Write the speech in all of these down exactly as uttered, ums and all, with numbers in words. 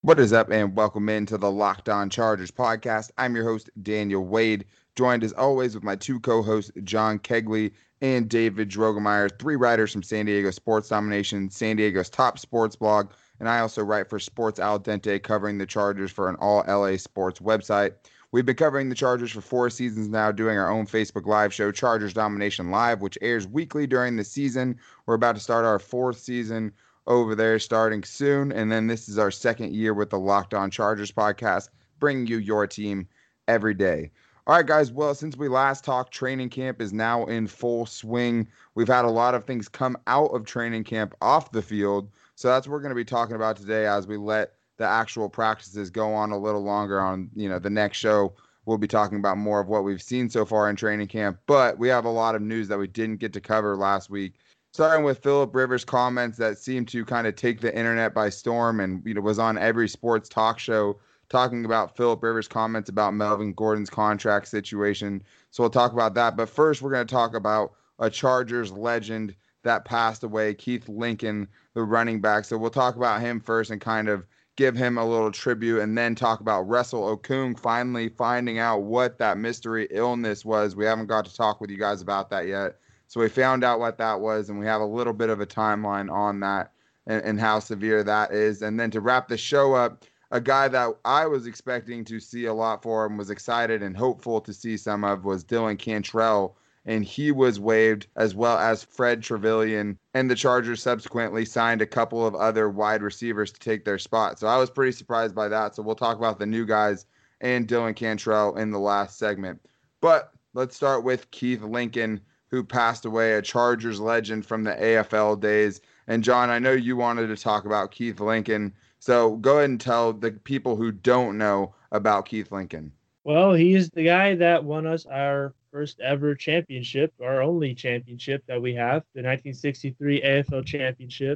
What is up, and welcome into the Locked On Chargers podcast. I'm your host, Daniel Wade, joined as always with my two co-hosts, John Kegley and David Drogemeyer, three writers from San Diego Sports Domination, San Diego's top sports blog, and I also write for Sports Al Dente, covering the Chargers for an all-L A sports website. We've been covering the Chargers for four seasons now, doing our own Facebook Live show, Chargers Domination Live, which airs weekly during the season. We're about to start our fourth season over there starting soon. And then this is our second year with the Locked On Chargers podcast, bringing you your team every day. All right, guys. Well, since we last talked, training camp is now in full swing. We've had a lot of things come out of training camp off the field. So that's what we're going to be talking about today as we let the actual practices go on a little longer on, you know, the next show. We'll be talking about more of what we've seen so far in training camp, but we have a lot of news that we didn't get to cover last week, starting with Philip Rivers' comments that seemed to kind of take the internet by storm, and you know was on every sports talk show talking about Philip Rivers' comments about Melvin Gordon's contract situation. So we'll talk about that. But first, we're going to talk about a Chargers legend that passed away, Keith Lincoln, the running back. So we'll talk about him first and kind of give him a little tribute, and then talk about Russell Okung finally finding out what that mystery illness was. We haven't got to talk with you guys about that yet. So we found out what that was, and we have a little bit of a timeline on that and, and how severe that is. And then to wrap the show up, a guy that I was expecting to see a lot for and was excited and hopeful to see some of was Dylan Cantrell, and he was waived, as well as Fred Trevelyan, and the Chargers subsequently signed a couple of other wide receivers to take their spot. So I was pretty surprised by that. So we'll talk about the new guys and Dylan Cantrell in the last segment. But let's start with Keith Lincoln, who passed away, a Chargers legend from the A F L days. And John, I know you wanted to talk about Keith Lincoln, so go ahead and tell the people who don't know about Keith Lincoln. Well, he's the guy that won us our first ever championship, our only championship that we have, the nineteen sixty-three A F L championship.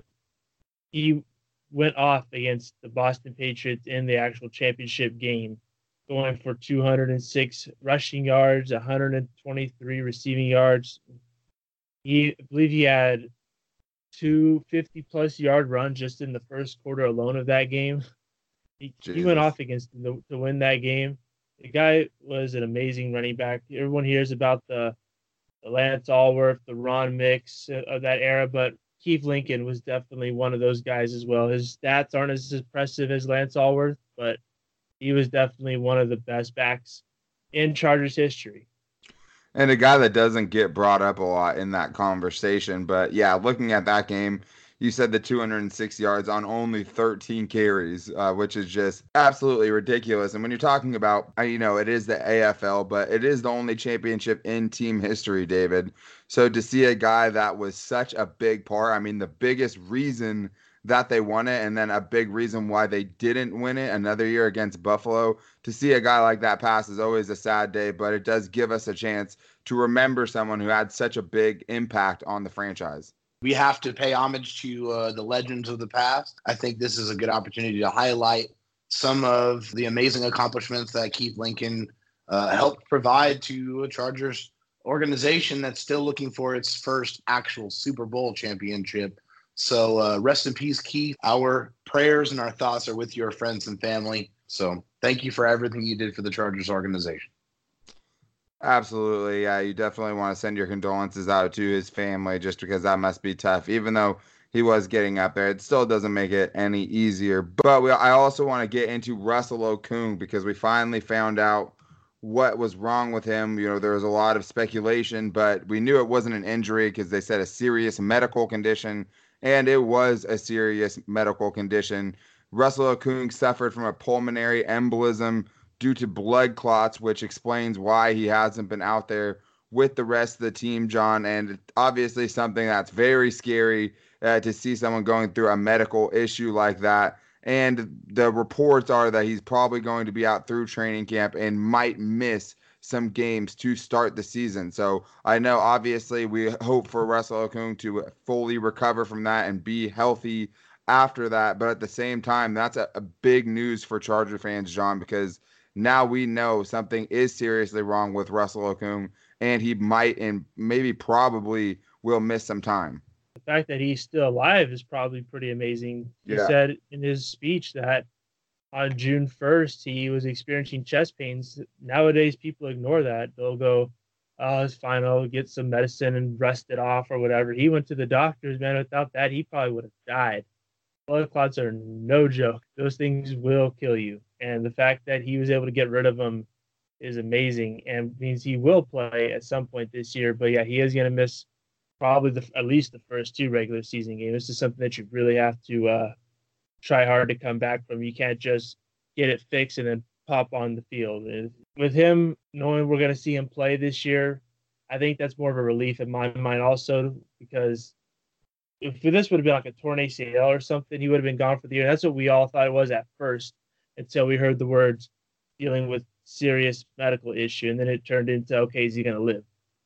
He went off against the Boston Patriots in the actual championship game, going for two hundred six rushing yards, one hundred twenty-three receiving yards. He, I believe he had two fifty-plus yard runs just in the first quarter alone of that game. He, he went off against the, to win that game. The guy was an amazing running back. Everyone hears about the, the Lance Allworth, the Ron Mix of that era, but Keith Lincoln was definitely one of those guys as well. His stats aren't as impressive as Lance Allworth, but he was definitely one of the best backs in Chargers history. And a guy that doesn't get brought up a lot in that conversation. But yeah, looking at that game, you said the two hundred six yards on only thirteen carries, uh, which is just absolutely ridiculous. And when you're talking about, you know, it is the A F L, but it is the only championship in team history, David. So to see a guy that was such a big part, I mean, the biggest reason that they won it, and then a big reason why they didn't win it another year against Buffalo. To see a guy like that pass is always a sad day, but it does give us a chance to remember someone who had such a big impact on the franchise. We have to pay homage to uh, the legends of the past. I think this is a good opportunity to highlight some of the amazing accomplishments that Keith Lincoln uh, helped provide to a Chargers organization that's still looking for its first actual Super Bowl championship. So uh, rest in peace, Keith. Our prayers and our thoughts are with your friends and family. So thank you for everything you did for the Chargers organization. Absolutely. Yeah, you definitely want to send your condolences out to his family, just because that must be tough. Even though he was getting up there, it still doesn't make it any easier. But we, I also want to get into Russell Okung, because we finally found out what was wrong with him. You know, there was a lot of speculation, but we knew it wasn't an injury because they said a serious medical condition, and it was a serious medical condition. Russell Okung suffered from a pulmonary embolism due to blood clots, which explains why he hasn't been out there with the rest of the team, John. And obviously something that's very scary uh, to see someone going through a medical issue like that. And the reports are that he's probably going to be out through training camp and might miss some games to start the season. So I know obviously we hope for Russell Okung to fully recover from that and be healthy after that. But at the same time, that's a, a big news for Charger fans, John, because now we know something is seriously wrong with Russell Okung, and he might and maybe probably will miss some time. The fact that he's still alive is probably pretty amazing. He yeah. said in his speech that on June first, he was experiencing chest pains. Nowadays, people ignore that. They'll go, oh, it's fine. I'll get some medicine and rest it off or whatever. He went to the doctors, man. Without that, he probably would have died. Blood clots are no joke. Those things will kill you. And the fact that he was able to get rid of them is amazing and means he will play at some point this year. But yeah, he is going to miss probably the, at least the first two regular season games. This is something that you really have to uh, try hard to come back from. You can't just get it fixed and then pop on the field. And with him, knowing we're going to see him play this year, I think that's more of a relief in my mind also, because if this would have been like a torn A C L or something, he would have been gone for the year. That's what we all thought it was at first until we heard the words dealing with serious medical issue. And then it turned into, okay, is he going to live?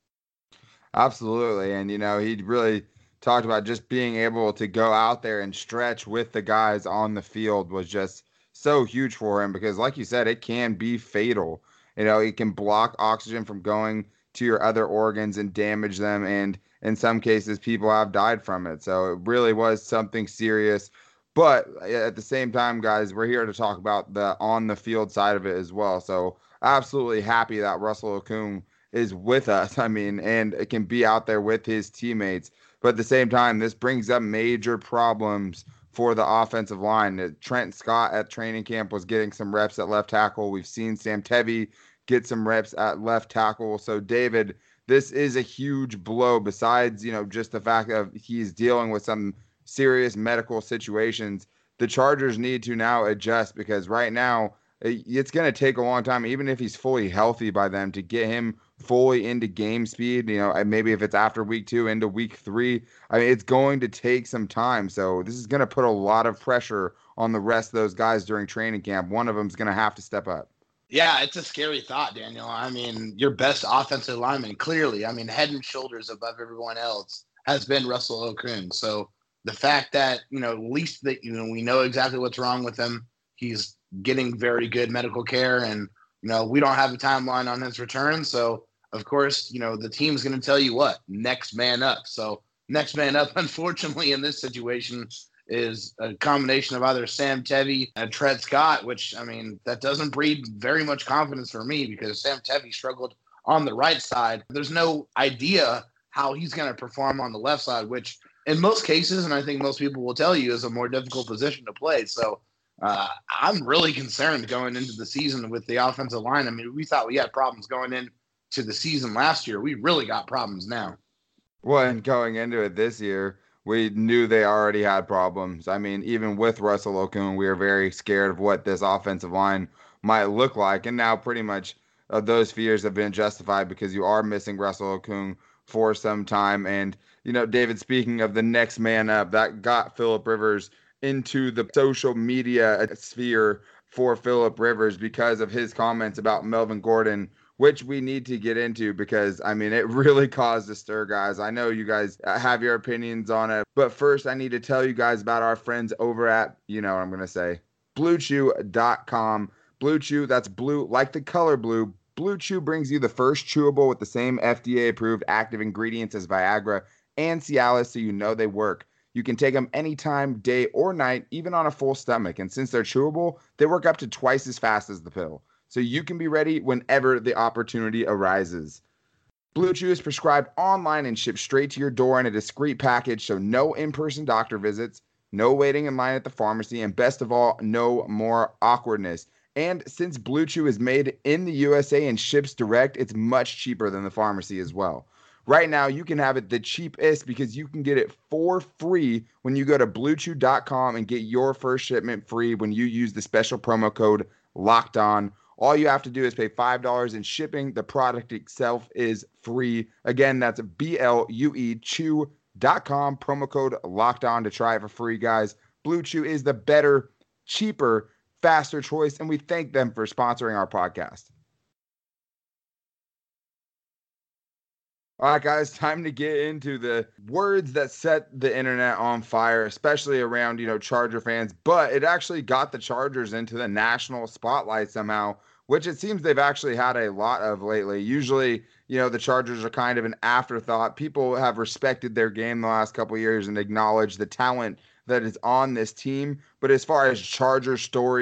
Absolutely. And, you know, he really talked about just being able to go out there and stretch with the guys on the field was just so huge for him because, like you said, it can be fatal. You know, it can block oxygen from going to your other organs and damage them. And in some cases, people have died from it. So it really was something serious. But at the same time, guys, we're here to talk about the on the field side of it as well. So absolutely happy that Russell Okung is with us. I mean, and it can be out there with his teammates. But at the same time, this brings up major problems for the offensive line. Trent Scott at training camp was getting some reps at left tackle. We've seen Sam Tevi get some reps at left tackle. So, David, this is a huge blow besides, you know, just the fact that he's dealing with some serious medical situations. The Chargers need to now adjust because right now it's going to take a long time, even if he's fully healthy by them, to get him fully into game speed. You know, maybe if it's after week two into week three, I mean, it's going to take some time. So this is going to put a lot of pressure on the rest of those guys during training camp. One of them is going to have to step up. Yeah, it's a scary thought, Daniel. I mean, your best offensive lineman, clearly, I mean, head and shoulders above everyone else, has been Russell Okung. So the fact that, you know, at least that, you know, we know exactly what's wrong with him. He's getting very good medical care, and, you know, we don't have a timeline on his return. So, of course, you know, the team's going to tell you what, next man up. So next man up, unfortunately, in this situation is a combination of either Sam Tevi and Trent Scott, which, I mean, that doesn't breed very much confidence for me because Sam Tevi struggled on the right side. There's no idea how he's going to perform on the left side, which in most cases, and I think most people will tell you, is a more difficult position to play. So uh, I'm really concerned going into the season with the offensive line. I mean, we thought we had problems going into the season last year. We really got problems now. Well, and going into it this year, we knew they already had problems. I mean, even with Russell Okung, we were very scared of what this offensive line might look like. And now pretty much uh, those fears have been justified because you are missing Russell Okung for some time. And, you know, David, speaking of the next man up, that got Phillip Rivers into the social media sphere for Phillip Rivers because of his comments about Melvin Gordon, which we need to get into because, I mean, it really caused a stir, guys. I know you guys have your opinions on it, but first I need to tell you guys about our friends over at, you know what I'm going to say, blue chew dot com. Blue Chew, that's blue like the color blue. Blue Chew brings you the first chewable with the same F D A-approved active ingredients as Viagra and Cialis, so you know they work. You can take them anytime, day or night, even on a full stomach. And since they're chewable, they work up to twice as fast as the pill, so you can be ready whenever the opportunity arises. Blue Chew is prescribed online and shipped straight to your door in a discreet package, so no in-person doctor visits, no waiting in line at the pharmacy, and best of all, no more awkwardness. And since Blue Chew is made in the U S A and ships direct, it's much cheaper than the pharmacy as well. Right now, you can have it the cheapest because you can get it for free when you go to blue chew dot com and get your first shipment free when you use the special promo code LOCKEDON. All you have to do is pay five dollars in shipping. The product itself is free. Again, that's B L U E chew dot com, promo code LOCKEDON to try it for free, guys. Blue Chew is the better, cheaper, faster choice, and we thank them for sponsoring our podcast. All right, guys, time to get into the words that set the internet on fire, especially around, you know, Charger fans. But it actually got the Chargers into the national spotlight somehow, which it seems they've actually had a lot of lately. Usually, you know, the Chargers are kind of an afterthought. People have respected their game the last couple of years and acknowledged the talent that is on this team. But as far as Charger stories,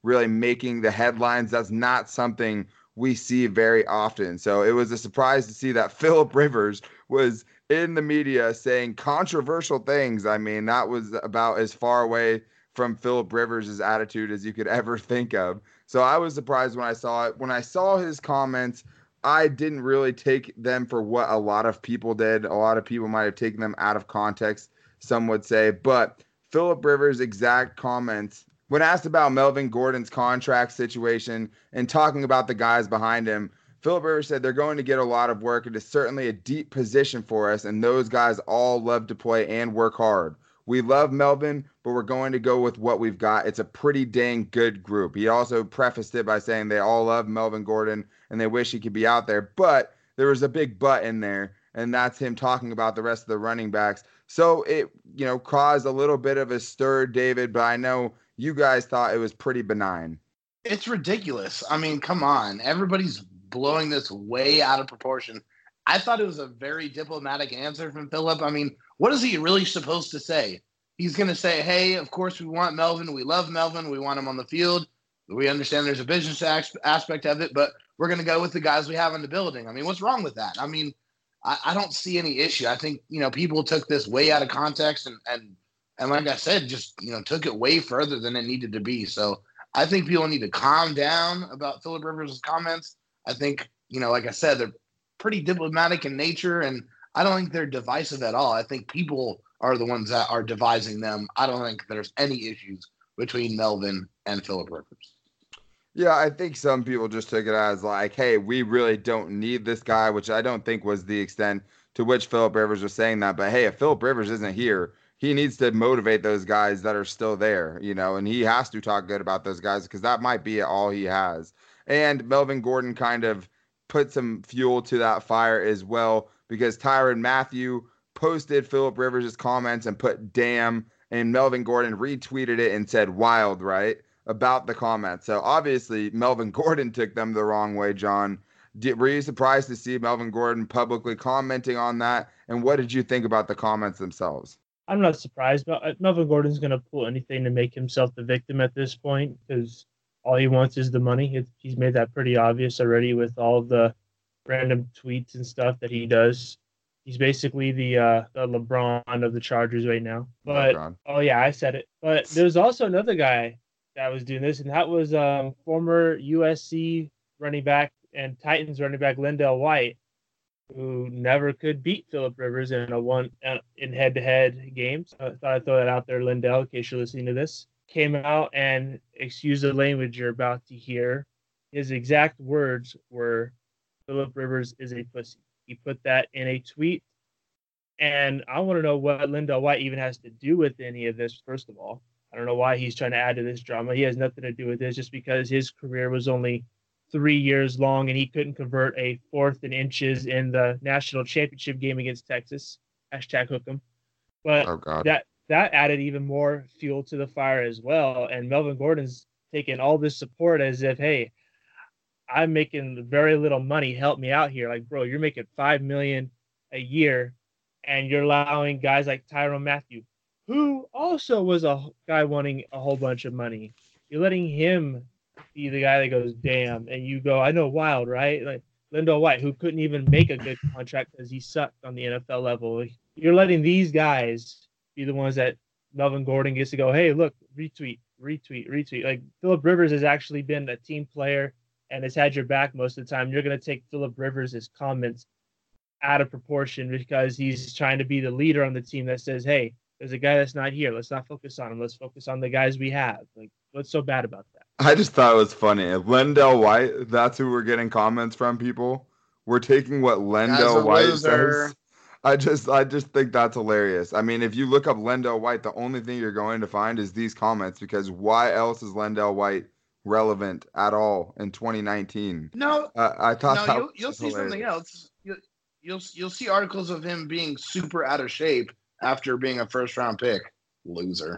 really making the headlines. That's not something we see very often. So it was a surprise to see that Philip Rivers was in the media saying controversial things. I mean, that was about as far away from Philip Rivers' attitude as you could ever think of. So I was surprised when I saw it. When I saw his comments, I didn't really take them for what a lot of people did. A lot of people might have taken them out of context, some would say. But Philip Rivers' exact comments, when asked about Melvin Gordon's contract situation and talking about the guys behind him, Philip Rivers said they're going to get a lot of work. It is certainly a deep position for us, and those guys all love to play and work hard. We love Melvin, but we're going to go with what we've got. It's a pretty dang good group. He also prefaced it by saying they all love Melvin Gordon and they wish he could be out there. But there was a big but in there, and that's him talking about the rest of the running backs. So it, you know, caused a little bit of a stir, David, but I know you guys thought it was pretty benign. It's ridiculous. I mean, come on. Everybody's blowing this way out of proportion. I thought it was a very diplomatic answer from Philip. I mean, what is he really supposed to say? He's going to say, hey, of course we want Melvin. We love Melvin. We want him on the field. We understand there's a business aspect of it, but we're going to go with the guys we have in the building. I mean, what's wrong with that? I mean, I, I don't see any issue. I think, you know, people took this way out of context and, and, and like I said, just, you know, took it way further than it needed to be. So I think people need to calm down about Philip Rivers' comments. I think, you know, like I said, they're pretty diplomatic in nature, and I don't think they're divisive at all. I think people are the ones that are devising them. I don't think there's any issues between Melvin and Philip Rivers. Yeah, I think some people just took it as like, hey, we really don't need this guy, which I don't think was the extent to which Philip Rivers was saying that. But hey, if Philip Rivers isn't here, he needs to motivate those guys that are still there, you know, and he has to talk good about those guys because that might be all he has. And Melvin Gordon kind of put some fuel to that fire as well, because Tyrann Mathieu posted Philip Rivers' comments and put damn, and Melvin Gordon retweeted it and said wild, right, about the comments. So obviously Melvin Gordon took them the wrong way, John. Did, were you surprised to see Melvin Gordon publicly commenting on that? And what did you think about the comments themselves? I'm not surprised, but Melvin Gordon's going to pull anything to make himself the victim at this point, because all he wants is the money. It, he's made that pretty obvious already with all the random tweets and stuff that he does. He's basically the uh, the LeBron of the Chargers right now. But oh, oh yeah, I said it. But there's also another guy that was doing this, and that was um, former U S C running back and Titans running back LenDale White, who never could beat Philip Rivers in a one uh, in head-to-head games. I thought I'd throw that out there, LenDale, in case you're listening to this. Came out and, excuse the language you're about to hear, his exact words were, Philip Rivers is a pussy. He put that in a tweet, and I want to know what LenDale White even has to do with any of this, first of all. I don't know why he's trying to add to this drama. He has nothing to do with this, just because his career was only three years long and he couldn't convert a fourth and inches in the national championship game against Texas. Hashtag hook 'em. But oh, God. that that added even more fuel to the fire as well. And Melvin Gordon's taking all this support as if, hey, I'm making very little money. Help me out here. Like, bro, you're making five million dollars a year, and you're allowing guys like Tyrann Mathieu, who also was a guy wanting a whole bunch of money. You're letting him be the guy that goes, damn, and you go, I know, wild, right? Like LenDale White, who couldn't even make a good contract because he sucked on the N F L level. You're letting these guys be the ones that Melvin Gordon gets to go, hey, look, retweet, retweet, retweet. Like, Philip Rivers has actually been a team player and has had your back most of the time. You're going to take Philip Rivers' comments out of proportion because he's trying to be the leader on the team that says, hey, there's a guy that's not here. Let's not focus on him. Let's focus on the guys we have. Like, what's so bad about that? I just thought it was funny. If LenDale White, that's who we're getting comments from, people. We're taking what LenDale White loser. says. I just I just think that's hilarious. I mean, if you look up LenDale White, the only thing you're going to find is these comments, because why else is LenDale White relevant at all in twenty nineteen? No, uh, I thought no, that you'll, you'll see something else. You'll, you'll you'll see articles of him being super out of shape after being a first round pick. Loser.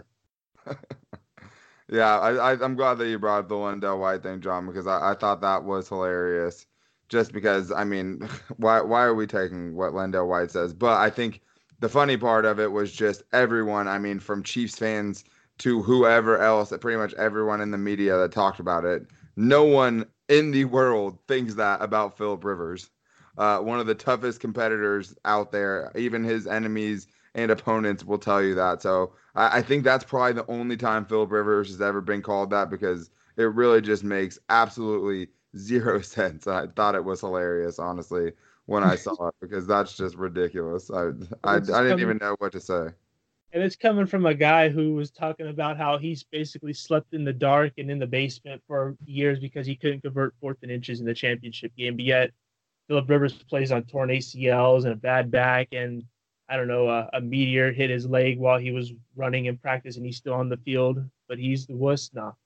Yeah, I, I I'm glad that you brought up the LenDale White thing, John, because I, I thought that was hilarious. Just because, I mean, why why are we taking what LenDale White says? But I think the funny part of it was just everyone, I mean, from Chiefs fans to whoever else, pretty much everyone in the media that talked about it, no one in the world thinks that about Philip Rivers. Uh, one of the toughest competitors out there, even his enemies and opponents will tell you that. So I, I think that's probably the only time Philip Rivers has ever been called that, because it really just makes absolutely zero sense. I thought it was hilarious, honestly, when I saw it, because that's just ridiculous. I I, I didn't even know what to say. And it's coming from a guy who was talking about how he's basically slept in the dark and in the basement for years because he couldn't convert fourth and inches in the championship game. But yet Philip Rivers plays on torn A C Ls and a bad back, and I don't know, a, a meteor hit his leg while he was running in practice, and he's still on the field, but he's the wuss now.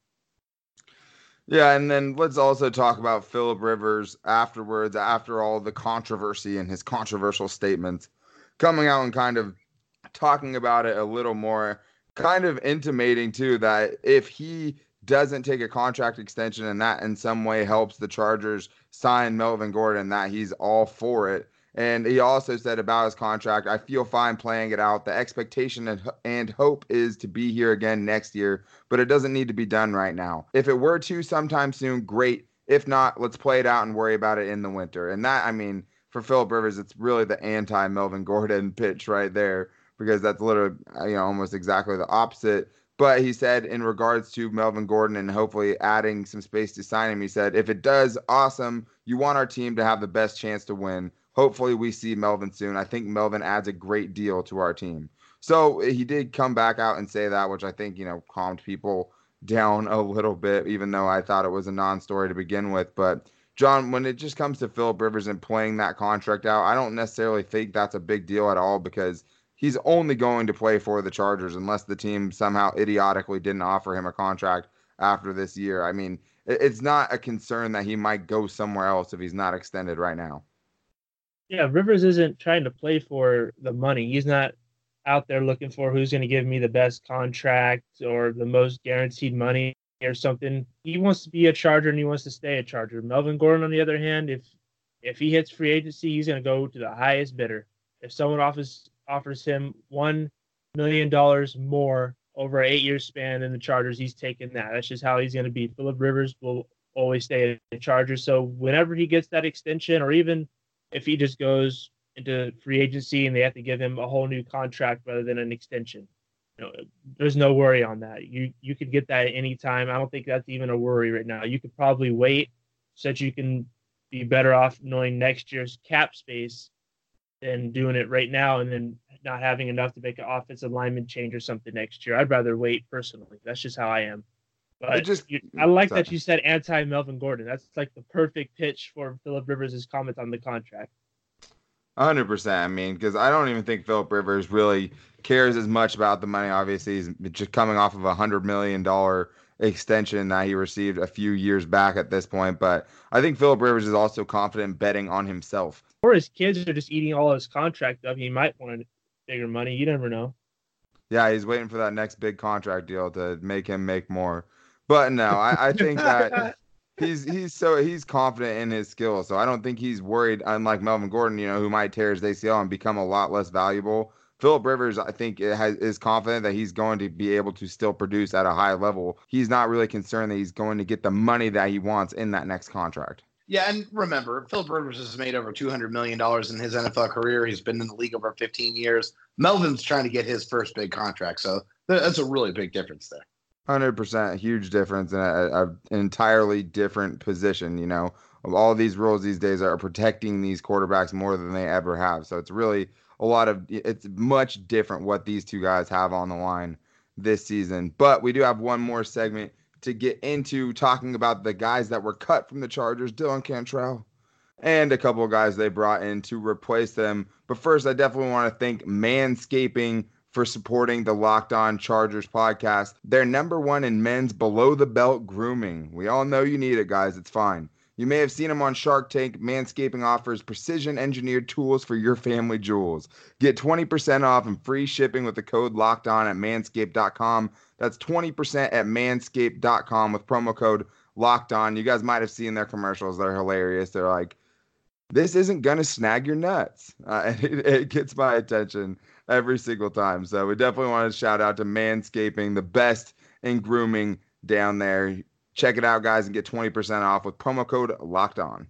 Yeah, and then let's also talk about Philip Rivers afterwards, after all the controversy and his controversial statements, coming out and kind of talking about it a little more, kind of intimating too that if he doesn't take a contract extension and that in some way helps the Chargers sign Melvin Gordon, that he's all for it. And he also said about his contract, I feel fine playing it out. The expectation and, and hope is to be here again next year, but it doesn't need to be done right now. If it were to sometime soon, great. If not, let's play it out and worry about it in the winter. And that, I mean, for Philip Rivers, it's really the anti-Melvin Gordon pitch right there, because that's literally, you know, almost exactly the opposite. But he said in regards to Melvin Gordon and hopefully adding some space to sign him, he said, if it does, awesome. You want our team to have the best chance to win. Hopefully we see Melvin soon. I think Melvin adds a great deal to our team. So he did come back out and say that, which I think, you know, calmed people down a little bit, even though I thought it was a non-story to begin with. But John, when it just comes to Philip Rivers and playing that contract out, I don't necessarily think that's a big deal at all, because he's only going to play for the Chargers unless the team somehow idiotically didn't offer him a contract after this year. I mean, it's not a concern that he might go somewhere else if he's not extended right now. Yeah, Rivers isn't trying to play for the money. He's not out there looking for who's going to give me the best contract or the most guaranteed money or something. He wants to be a Charger and he wants to stay a Charger. Melvin Gordon, on the other hand, if if he hits free agency, he's going to go to the highest bidder. If someone offers offers him one million dollars more over an eight-year span in the Chargers, he's taking that. That's just how he's going to be. Philip Rivers will always stay a Charger. So whenever he gets that extension, or even if he just goes into free agency and they have to give him a whole new contract rather than an extension, you know, there's no worry on that. You you could get that at any time. I don't think that's even a worry right now. You could probably wait so that you can be better off knowing next year's cap space than doing it right now and then not having enough to make an offensive lineman change or something next year. I'd rather wait personally. That's just how I am. But just, you, I like sorry. that you said anti-Melvin Gordon. That's like the perfect pitch for Philip Rivers' comment on the contract. one hundred percent. I mean, because I don't even think Philip Rivers really cares as much about the money. Obviously, he's just coming off of a one hundred million dollars extension that he received a few years back at this point. But I think Philip Rivers is also confident betting on himself. Or his kids are just eating all his contract up. He might want bigger money. You never know. Yeah, he's waiting for that next big contract deal to make him make more. But no, I, I think that he's he's so he's confident in his skills. So I don't think he's worried, unlike Melvin Gordon, you know, who might tear his A C L and become a lot less valuable. Philip Rivers, I think, has, is confident that he's going to be able to still produce at a high level. He's not really concerned that he's going to get the money that he wants in that next contract. Yeah, and remember, Philip Rivers has made over two hundred million dollars in his N F L career. He's been in the league over fifteen years. Melvin's trying to get his first big contract, so that's a really big difference there. one hundred percent, huge difference in a, a, an entirely different position. You know, all these rules these days are protecting these quarterbacks more than they ever have. So it's really a lot of, it's much different what these two guys have on the line this season. But we do have one more segment to get into, talking about the guys that were cut from the Chargers, Dylan Cantrell, and a couple of guys they brought in to replace them. But first, I definitely want to thank Manscaping for supporting the Locked On Chargers podcast. They're number one in men's below-the-belt grooming. We all know you need it, guys. It's fine. You may have seen them on Shark Tank. Manscaping offers precision-engineered tools for your family jewels. Get twenty percent off and free shipping with the code LOCKEDON at manscaped dot com. That's twenty percent at manscaped dot com with promo code LOCKEDON. You guys might have seen their commercials. They're hilarious. They're like, this isn't going to snag your nuts. Uh, it, it gets my attention every single time. So we definitely want to shout out to Manscaping, the best in grooming down there. Check it out, guys, and get twenty percent off with promo code Locked On.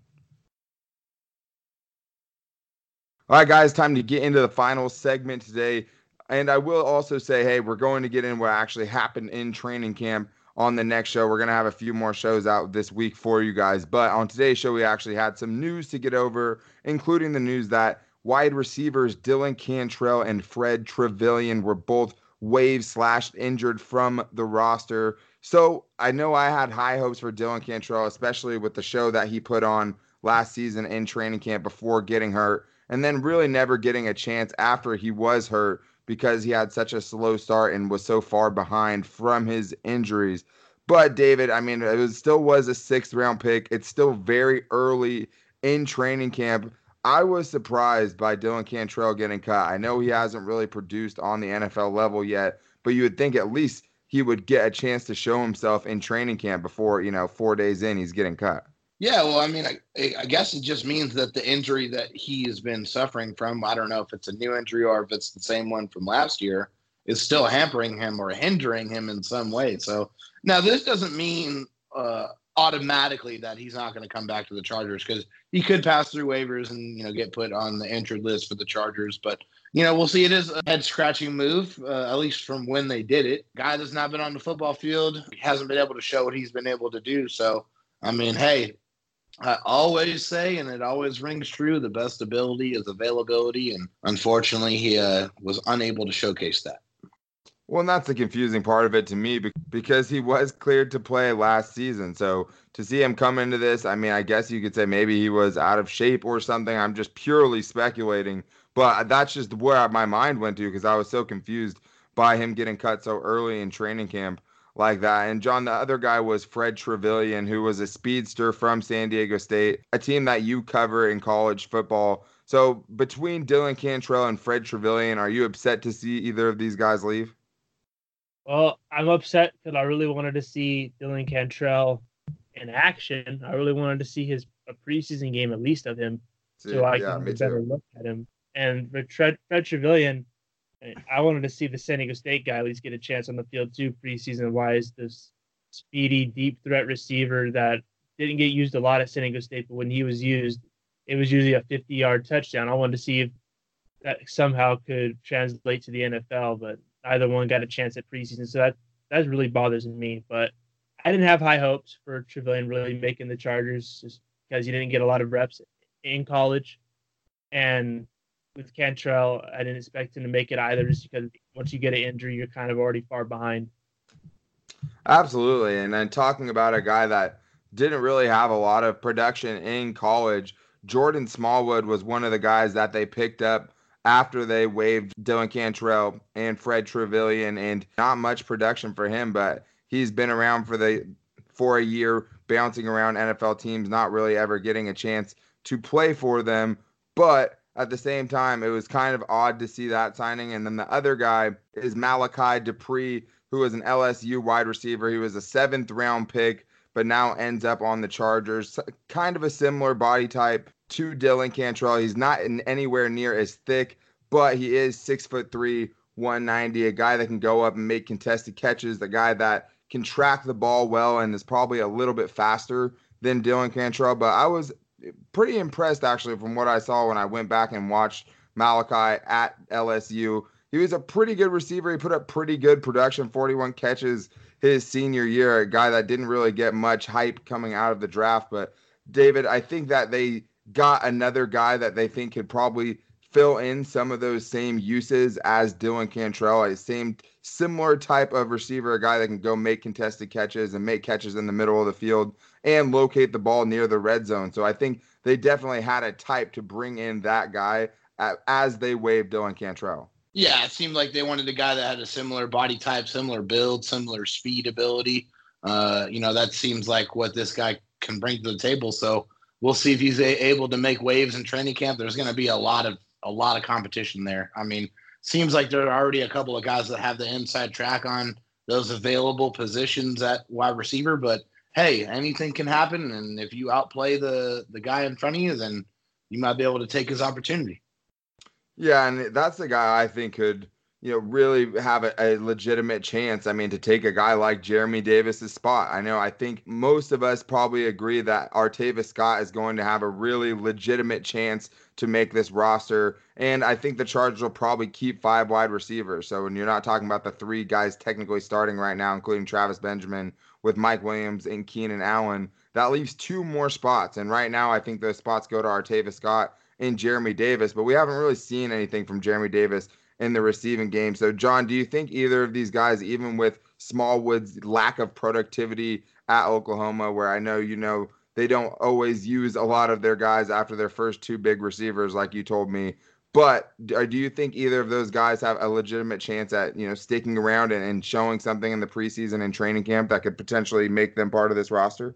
All right, guys, time to get into the final segment today. And I will also say, hey, we're going to get in what actually happened in training camp on the next show. We're going to have a few more shows out this week for you guys. But on today's show, we actually had some news to get over, including the news that wide receivers Dylan Cantrell and Fred Trevelyan were both waived slash injured from the roster. So I know I had high hopes for Dylan Cantrell, especially with the show that he put on last season in training camp before getting hurt, and then really never getting a chance after he was hurt because he had such a slow start and was so far behind from his injuries. But David, I mean, it was, still was a sixth round pick. It's still very early in training camp. I was surprised by Dylan Cantrell getting cut. I know he hasn't really produced on the N F L level yet, but you would think at least he would get a chance to show himself in training camp before, you know, four days in, he's getting cut. Yeah, well, I mean, I, I guess it just means that the injury that he has been suffering from, I don't know if it's a new injury or if it's the same one from last year, is still hampering him or hindering him in some way. So now this doesn't mean uh, automatically that he's not going to come back to the Chargers, because he could pass through waivers and, you know, get put on the injured list for the Chargers. But, you know, we'll see. It is a head-scratching move, uh, at least from when they did it. Guy that's not been on the football field, he hasn't been able to show what he's been able to do. So, I mean, hey, I always say, and it always rings true, the best ability is availability. And unfortunately, he uh, was unable to showcase that. Well, and that's the confusing part of it to me, because he was cleared to play last season. So to see him come into this, I mean, I guess you could say maybe he was out of shape or something. I'm just purely speculating. But that's just where my mind went to, because I was so confused by him getting cut so early in training camp like that. And John, the other guy was Fred Trevelyan, who was a speedster from San Diego State, a team that you cover in college football. So between Dylan Cantrell and Fred Trevelyan, are you upset to see either of these guys leave? Well, I'm upset because I really wanted to see Dylan Cantrell in action. I really wanted to see his a preseason game, at least, of him, see, so I yeah, can get a better look at him. And for Fred, Fred Trevelyan, I wanted to see the San Diego State guy at least get a chance on the field too, preseason-wise. This speedy, deep threat receiver that didn't get used a lot at San Diego State, but when he was used, it was usually a fifty-yard touchdown. I wanted to see if that somehow could translate to the N F L, but neither one got a chance at preseason, so that that really bothers me. But I didn't have high hopes for Trevelyan really making the Chargers, just because he didn't get a lot of reps in college. And with Cantrell, I didn't expect him to make it either, just because once you get an injury, you're kind of already far behind. Absolutely. And then talking about a guy that didn't really have a lot of production in college, Jordan Smallwood was one of the guys that they picked up after they waived Dylan Cantrell and Fred Trevelyan, and not much production for him, but he's been around for the for a year, bouncing around N F L teams, not really ever getting a chance to play for them. But at the same time, it was kind of odd to see that signing. And then the other guy is Malachi Dupree, who was an L S U wide receiver. He was a seventh round pick, but now ends up on the Chargers. Kind of a similar body type to Dylan Cantrell. He's not in anywhere near as thick, but he is six foot three, one ninety, a guy that can go up and make contested catches, the guy that can track the ball well and is probably a little bit faster than Dylan Cantrell. But I was pretty impressed, actually, from what I saw when I went back and watched Malachi at L S U. He was a pretty good receiver. He put up pretty good production, forty-one catches his senior year, a guy that didn't really get much hype coming out of the draft. But, David, I think that they got another guy that they think could probably fill in some of those same uses as Dylan Cantrell, a same similar type of receiver, a guy that can go make contested catches and make catches in the middle of the field and locate the ball near the red zone. So I think they definitely had a type to bring in that guy as they waived Dylan Cantrell. Yeah, it seemed like they wanted a guy that had a similar body type, similar build, similar speed ability. Uh, you know, that seems like what this guy can bring to the table. So we'll see if he's a- able to make waves in training camp. There's going to be a lot of a lot of competition there. I mean, seems like there are already a couple of guys that have the inside track on those available positions at wide receiver. But hey, anything can happen, and if you outplay the the guy in front of you, then you might be able to take his opportunity. Yeah, and that's the guy I think could, you know, really have a, a legitimate chance. I mean, to take a guy like Jeremy Davis's spot. I know I think most of us probably agree that Artavis Scott is going to have a really legitimate chance to make this roster. And I think the Chargers will probably keep five wide receivers. So when you're not talking about the three guys technically starting right now, including Travis Benjamin with Mike Williams and Keenan Allen, that leaves two more spots. And right now, I think those spots go to Artavis Scott and Jeremy Davis, but we haven't really seen anything from Jeremy Davis in the receiving game. So, John, do you think either of these guys, even with Smallwood's lack of productivity at Oklahoma, where I know you know they don't always use a lot of their guys after their first two big receivers, like you told me, but do you think either of those guys have a legitimate chance at, you know, sticking around and, and showing something in the preseason and training camp that could potentially make them part of this roster?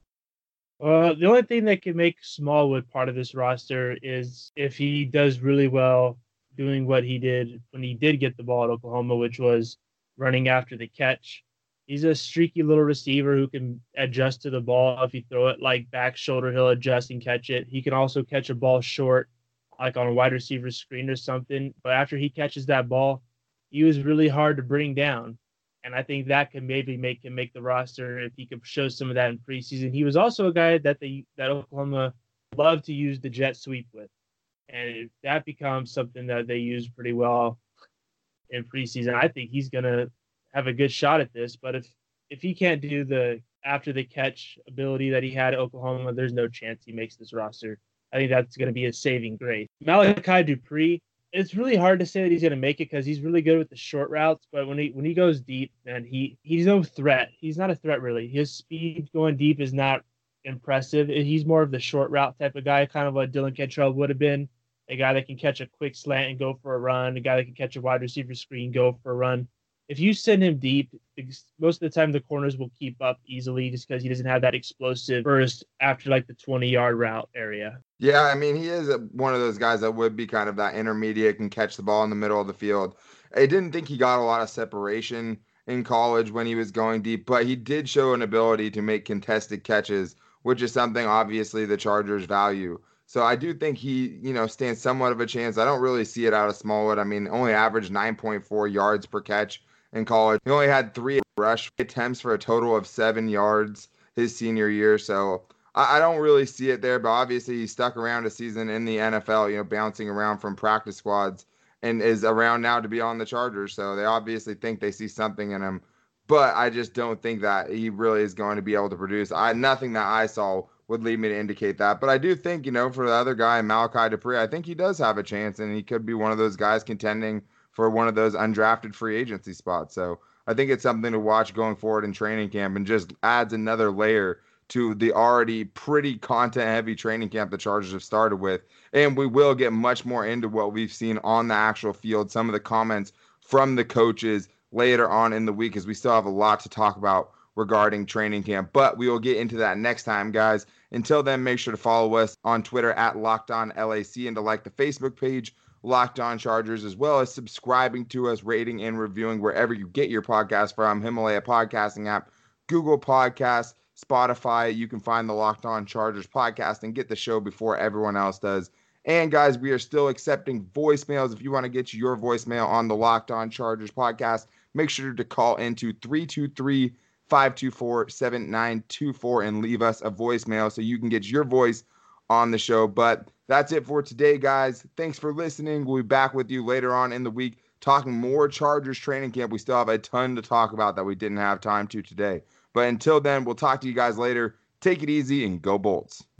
Uh, the only thing that can make Smallwood part of this roster is if he does really well doing what he did when he did get the ball at Oklahoma, which was running after the catch. He's a streaky little receiver who can adjust to the ball. If you throw it like back shoulder, he'll adjust and catch it. He can also catch a ball short, like on a wide receiver screen or something. But after he catches that ball, he was really hard to bring down. And I think that could maybe make him make the roster if he could show some of that in preseason. He was also a guy that they that Oklahoma loved to use the jet sweep with. And if that becomes something that they use pretty well in preseason, I think he's going to have a good shot at this. But if, if he can't do the after the catch ability that he had at Oklahoma, there's no chance he makes this roster. I think that's going to be a saving grace. Malachi Dupre, it's really hard to say that he's going to make it because he's really good with the short routes. But when he when he goes deep, man, he he's no threat. He's not a threat really. His speed going deep is not impressive. He's more of the short route type of guy, kind of what Dylan Cantrell would have been, a guy that can catch a quick slant and go for a run, a guy that can catch a wide receiver screen, go for a run. If you send him deep, most of the time the corners will keep up easily just because he doesn't have that explosive burst after like the twenty-yard route area. Yeah, I mean, he is a, one of those guys that would be kind of that intermediate, can catch the ball in the middle of the field. I didn't think he got a lot of separation in college when he was going deep, but he did show an ability to make contested catches, which is something obviously the Chargers value. So I do think he, you know, stands somewhat of a chance. I don't really see it out of Smallwood. I mean, only averaged nine point four yards per catch in college. He only had three rush attempts for a total of seven yards his senior year. So I, I don't really see it there, but obviously he stuck around a season in the N F L, you know, bouncing around from practice squads and is around now to be on the Chargers. So they obviously think they see something in him, but I just don't think that he really is going to be able to produce. I nothing that I saw would lead me to indicate that. But I do think, you know, for the other guy, Malachi Dupre, I think he does have a chance, and he could be one of those guys contending for one of those undrafted free agency spots. So I think it's something to watch going forward in training camp and just adds another layer to the already pretty content-heavy training camp the Chargers have started with. And we will get much more into what we've seen on the actual field, some of the comments from the coaches later on in the week, as we still have a lot to talk about regarding training camp. But we will get into that next time, guys. Until then, make sure to follow us on Twitter at Locked On L A C and to like the Facebook page, Locked On Chargers, as well as subscribing to us, rating and reviewing wherever you get your podcast from, Himalaya Podcasting app, Google Podcasts, Spotify. You can find the Locked On Chargers podcast and get the show before everyone else does. And guys, we are still accepting voicemails. If you want to get your voicemail on the Locked On Chargers podcast, make sure to call into three two three, five two four, seven nine two four and leave us a voicemail so you can get your voice on the show. But that's it for today, guys. Thanks for listening. We'll be back with you later on in the week talking more Chargers training camp. We still have a ton to talk about that we didn't have time to today. But until then, we'll talk to you guys later. Take it easy and go Bolts.